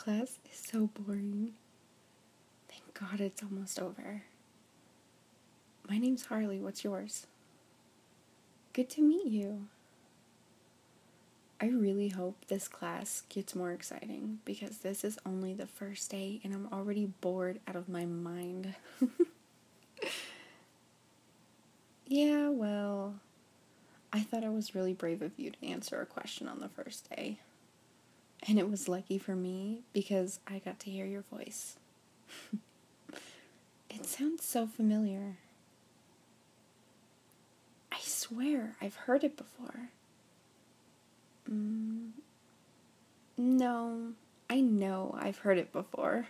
class is so boring. Thank God it's almost over. My name's Harley. What's yours? Good to meet you. I really hope this class gets more exciting because this is only the first day and I'm already bored out of my mind. Yeah, well, I thought it was really brave of you to answer a question on the first day. And it was lucky for me because I got to hear your voice. It sounds so familiar. I swear I've heard it before. No, I know I've heard it before.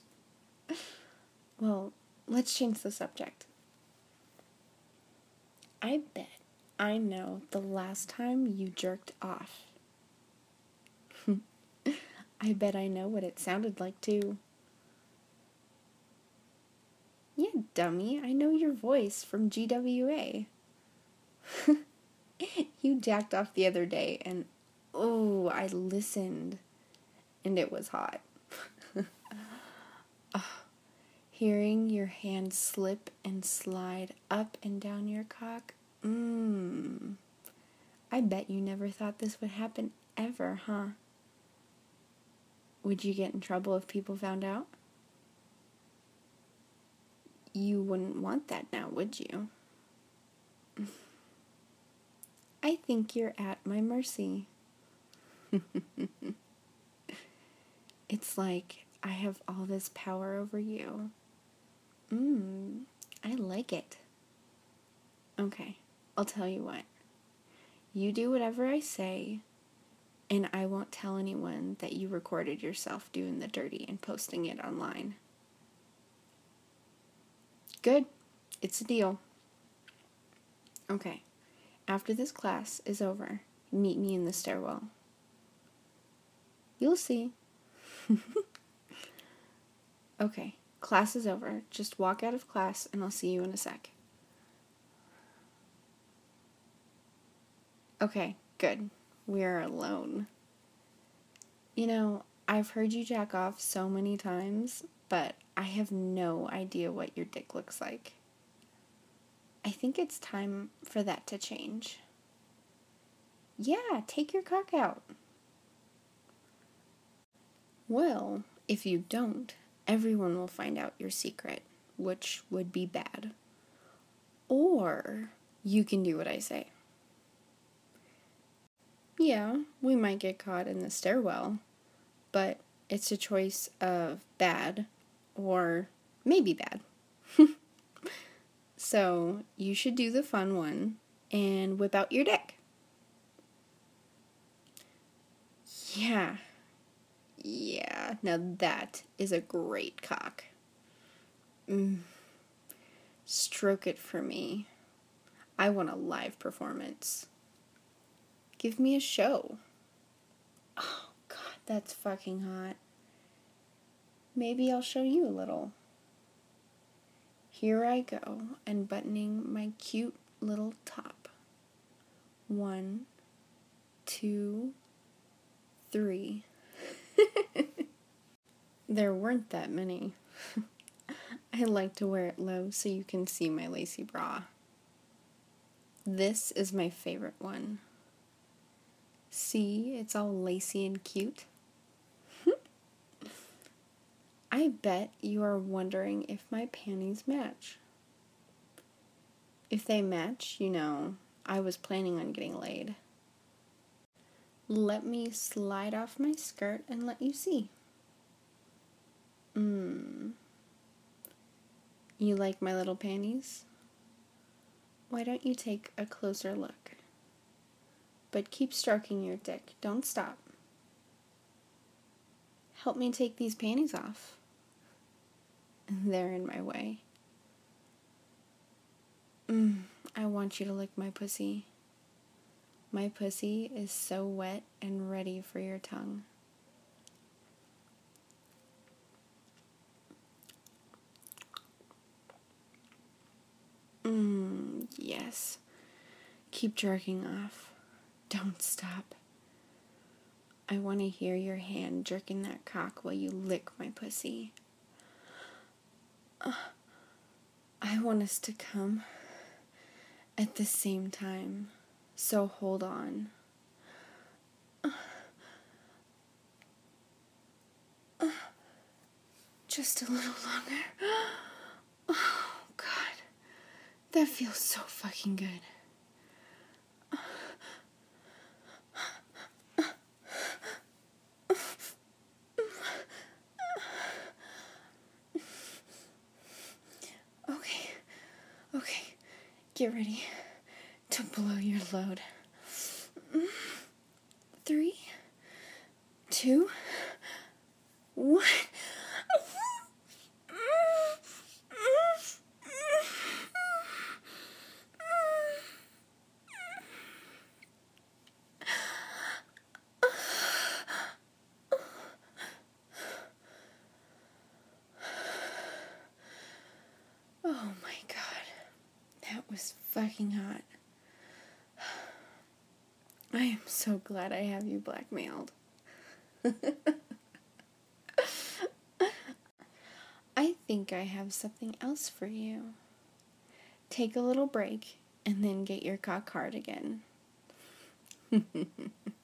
Well, let's change the subject. I bet I know the last time you jerked off. I bet I know what it sounded like too. Yeah, dummy, I know your voice from GWA. You jacked off the other day and oh, I listened and it was hot. Hearing your hand slip and slide up and down your cock. I bet you never thought this would happen ever, huh? Would you get in trouble if people found out? You wouldn't want that now, would you? I think you're at my mercy. It's like I have all this power over you. I like it. Okay, I'll tell you what. You do whatever I say, and I won't tell anyone that you recorded yourself doing the dirty and posting it online. Good. It's a deal. Okay. After this class is over, meet me in the stairwell. You'll see. Okay. Class is over. Just walk out of class and I'll see you in a sec. Okay, good. We're alone. You know, I've heard you jack off so many times, but I have no idea what your dick looks like. I think it's time for that to change. Yeah, take your cock out. Well, if you don't, everyone will find out your secret, which would be bad. Or you can do what I say. Yeah, we might get caught in the stairwell, but it's a choice of bad or maybe bad. So you should do the fun one and whip out your dick. Yeah, now that is a great cock. Stroke it for me. I want a live performance. Give me a show. Oh, God, that's fucking hot. Maybe I'll show you a little. Here I go, unbuttoning my cute little top. 1, 2, 3. There weren't that many. I like to wear it low so you can see my lacy bra. This is my favorite one. See, it's all lacy and cute. I bet you are wondering if my panties match. If they match, you know, I was planning on getting laid. Let me slide off my skirt and let you see. You like my little panties? Why don't you take a closer look? But keep stroking your dick. Don't stop. Help me take these panties off. They're in my way. I want you to lick my pussy. My pussy is so wet and ready for your tongue. Yes. Keep jerking off. Don't stop. I want to hear your hand jerking that cock while you lick my pussy. I want us to come at the same time, so hold on. Just a little longer. Oh, God. That feels so fucking good. Okay. Get ready to blow your load. 3, 2, 1. Oh my God. That was fucking hot. I am so glad I have you blackmailed. I think I have something else for you. Take a little break and then get your cock hard again.